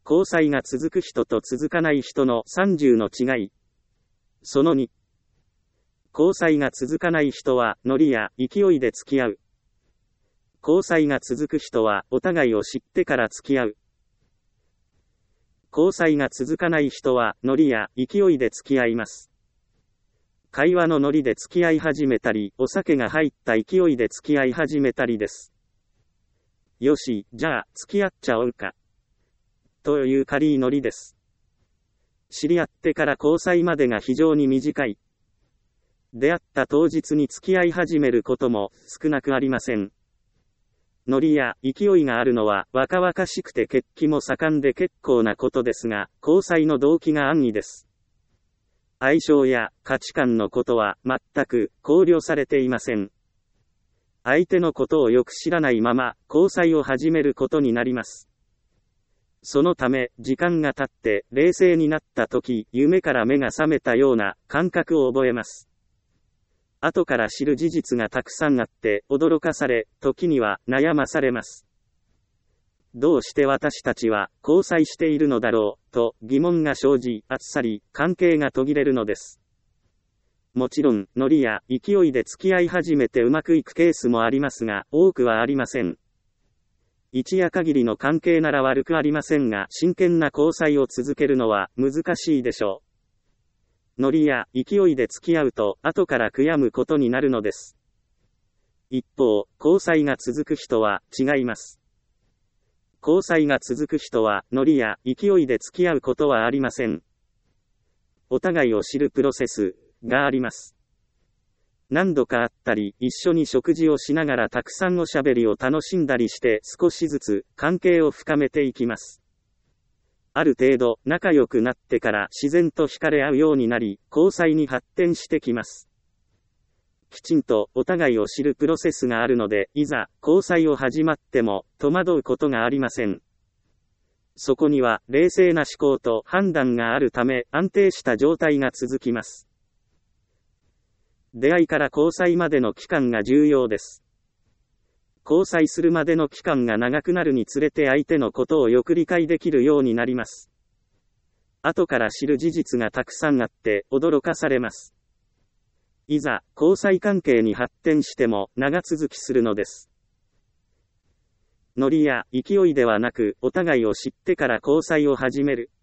交際が続く人と続かない人の30の違い。その2。交際が続かない人はノリや勢いで付き合う。交際が続く人はお互いを知ってから付き合う。交際が続かない人はノリや勢いで付き合います。会話のノリで付き合い始めたり、お酒が入った勢いで付き合い始めたりです。よし、じゃあ付き合っちゃおうか。という軽いノリです。知り合ってから交際までが非常に短い。出会った当日に付き合い始めることも少なくありません。ノリや勢いがあるのは若々しくて血気も盛んで結構なことですが、交際の動機が安易です。相性や価値観のことは全く考慮されていません。相手のことをよく知らないまま交際を始めることになります。そのため、時間が経って冷静になった時、夢から目が覚めたような感覚を覚えます。後から知る事実がたくさんあって驚かされ、時には悩まされます。どうして私たちは交際しているのだろう、と疑問が生じ、あっさり関係が途切れるのです。もちろん、ノリや勢いで付き合い始めてうまくいくケースもありますが、多くはありません。一夜限りの関係なら悪くありませんが、真剣な交際を続けるのは難しいでしょう。ノリや勢いで付き合うと、後から悔やむことになるのです。一方、交際が続く人は違います。交際が続く人は、ノリや勢いで付き合うことはありません。お互いを知るプロセスがあります。何度か会ったり、一緒に食事をしながらたくさんおしゃべりを楽しんだりして、少しずつ関係を深めていきます。ある程度仲良くなってから自然と惹かれ合うようになり、交際に発展してきます。きちんとお互いを知るプロセスがあるので、いざ交際を始まっても戸惑うことがありません。そこには冷静な思考と判断があるため、安定した状態が続きます。出会いから交際までの期間が重要です。交際するまでの期間が長くなるにつれて相手のことをよく理解できるようになります。後から知る事実がたくさんあって驚かされます。いざ交際関係に発展しても長続きするのです。ノリや勢いではなく、お互いを知ってから交際を始める。